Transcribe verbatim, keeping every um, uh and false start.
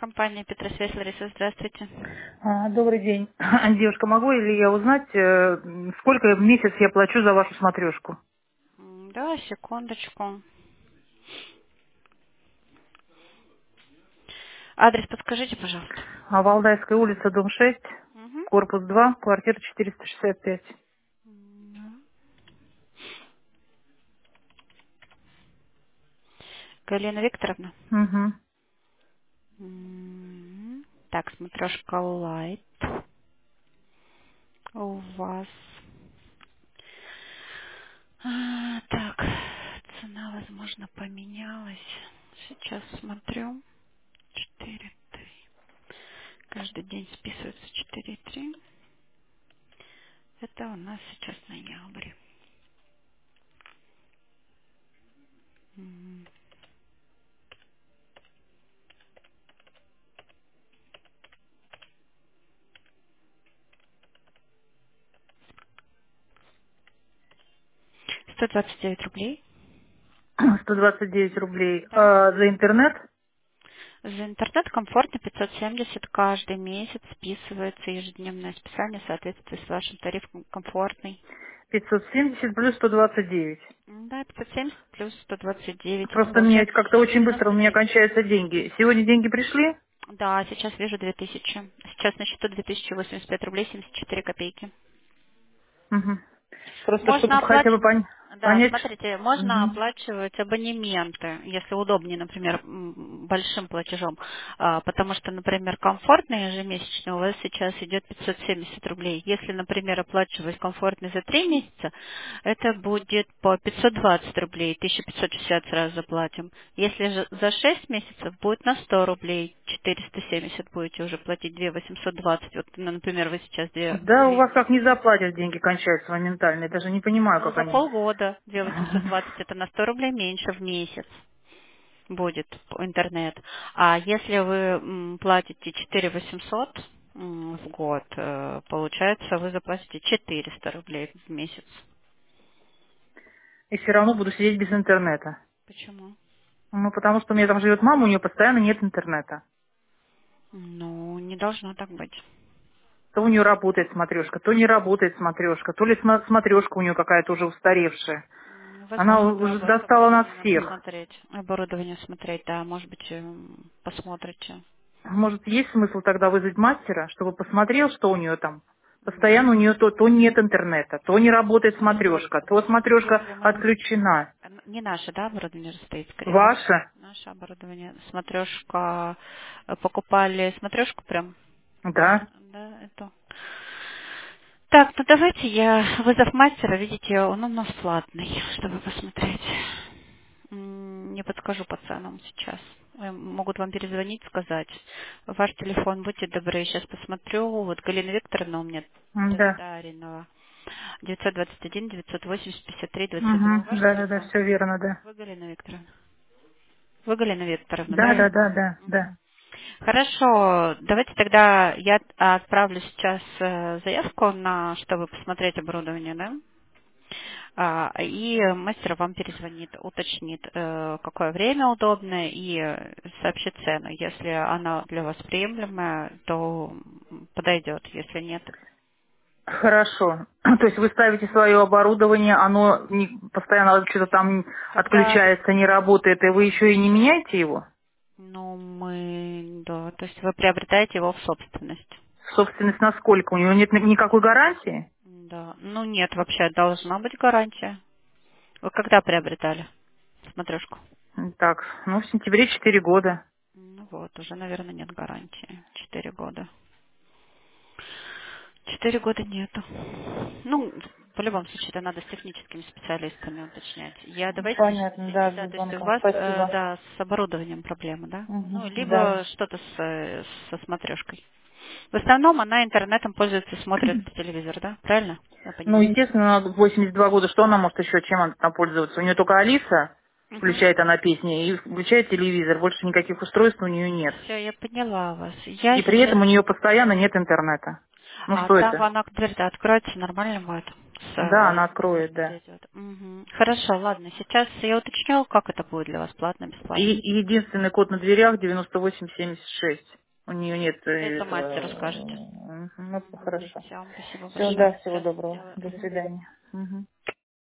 Компания Петросвязь, Лариса, здравствуйте. А, Добрый день. Девушка, могу ли я узнать, э, сколько в месяц я плачу за вашу смотрешку? М, Да, секундочку. Адрес подскажите, пожалуйста. А Валдайская улица, дом шесть, Угу. корпус два, квартира четыреста шестьдесят пять. Галина Викторовна. Угу. М, Так, смотрешка Лайт. У вас. А, так, цена, возможно, поменялась. Сейчас смотрю. четыре три. Каждый день списывается четыре три. Это у нас сейчас ноябрь. М, сто двадцать девять рублей. сто двадцать девять рублей. Да. А за интернет За интернет комфортно пятьсот семьдесят каждый месяц списывается ежедневное списание в соответствии с вашим тарифом комфортный. пятьсот семьдесят плюс сто двадцать девять. М, Да, пятьсот семьдесят плюс сто двадцать девять. Это Просто мне получается как-то очень быстро у девяносто меня девять. кончаются деньги. Сегодня деньги пришли? Да, сейчас вижу две тысячи. Сейчас на счету две тысячи восемьдесят пять рублей семьдесят четыре копейки. Угу. Просто чтобы Можно хотя бы оплачивать, пон- да, понять. смотрите, можно Угу. оплачивать абонементы, если удобнее, например, м, большим платежом, А, потому что, например, комфортный ежемесячный у вас сейчас идет пятьсот семьдесят рублей. Если, например, оплачивать комфортный за три месяца, это будет по пятьсот двадцать рублей, тысяча пятьсот шестьдесят сразу заплатим. Если же за шесть месяцев будет на сто рублей, четыреста семьдесят будете уже платить, две тысячи восемьсот двадцать. Вот, ну, например, вы сейчас две Да, у вас как не двести. заплатят, деньги кончаются моментально. Я даже не понимаю, Ну, как за они. полгода две тысячи восемьсот двадцать это на сто рублей меньше в месяц будет интернет. А если вы м, платите четыре тысячи восемьсот м, в год, э, получается, вы заплатите четыреста рублей в месяц. И все равно буду сидеть без интернета. Почему? Ну, потому что у меня там живет мама, у нее постоянно нет интернета. Ну, не должно так быть. То у нее работает смотрешка, то не работает смотрешка, то ли смотрешка у нее какая-то уже устаревшая. М, Она Возможно, да, уже у вас достала нас оборудование надо всех. смотреть. Оборудование смотреть, да, может быть, эм, посмотрите. Может, есть смысл тогда вызвать мастера, чтобы посмотрел, что у нее там? М, Постоянно у нее то, то нет интернета, то не работает смотрешка, то смотрешка Если мы отключена. Н- Не наше, да, оборудование же стоит, скорее ваше. Ваша? Наше оборудование. Смотрешка. э, Покупали смотрешку прям. Да. Да, это. Так, ну давайте я вызов мастера, видите, он у нас платный, чтобы посмотреть. М, Не подскажу по ценам сейчас. Э, Могут вам перезвонить, сказать. Ваш телефон, будьте добры, сейчас посмотрю. Вот Галина Викторовна у меня Да. Татаринова. девятьсот двадцать один девятьсот восемьдесят пятьдесят три двадцать два. Угу. Ваш Да, да, да, телефон? все верно, да. Вы, Галина Викторовна? Вы Галина Викторовна, Да, да, правильно? да, да, Мгм. да. Хорошо, давайте тогда я отправлю сейчас э, заявку на, чтобы посмотреть оборудование, да? А, И мастер вам перезвонит, уточнит, э, какое время удобное и э, сообщит цену. Если она для вас приемлемая, то подойдет. Если нет, Хорошо. То есть вы ставите свое оборудование, оно не- постоянно что-то там когда, отключается, не работает, и вы еще и не меняете его? ну, мы, да, то есть вы приобретаете его в собственность. Собственность на сколько? У него нет ни- никакой гарантии? Да, ну нет, вообще должна быть гарантия. Вы когда приобретали смотрешку? Так, ну в сентябре четыре года. Ну вот, уже, наверное, нет гарантии. Четыре года. Четыре года нету. Ну, в любом случае, это надо с техническими специалистами уточнять. Я давайте Понятно, да, ждите, да, без то есть у звонка. вас, э, Спасибо. да, с оборудованием проблемы, да? Мгм. Ну, Да. либо что-то с, э, со смотрешкой. В основном она интернетом пользуется, смотрит телевизор, да? Правильно? Я Ну, понимаю. естественно, она восемьдесят два года, что она может еще, чем она там пользоваться? У нее только Алиса, Угу. включает она песни, и включает телевизор. Больше никаких устройств у нее нет. Все, я поняла вас. Я И при сейчас... этом у нее постоянно нет интернета. Ну А что там это? она дверь-то откроется, нормально будет. Да, откроется, она если откроет, да. подойдет. Мгм. Хорошо, ладно. Сейчас я уточню, как это будет для вас, платно, И бесплатно. и единственный код на дверях девяносто восемь семьдесят шесть. У нее нет э, Это мастеру скажете. этого. Мгм. Ну, хорошо. Все, спасибо Все, большое. да, всего Сейчас доброго. сделаю. До Мгм. свидания. Мгм.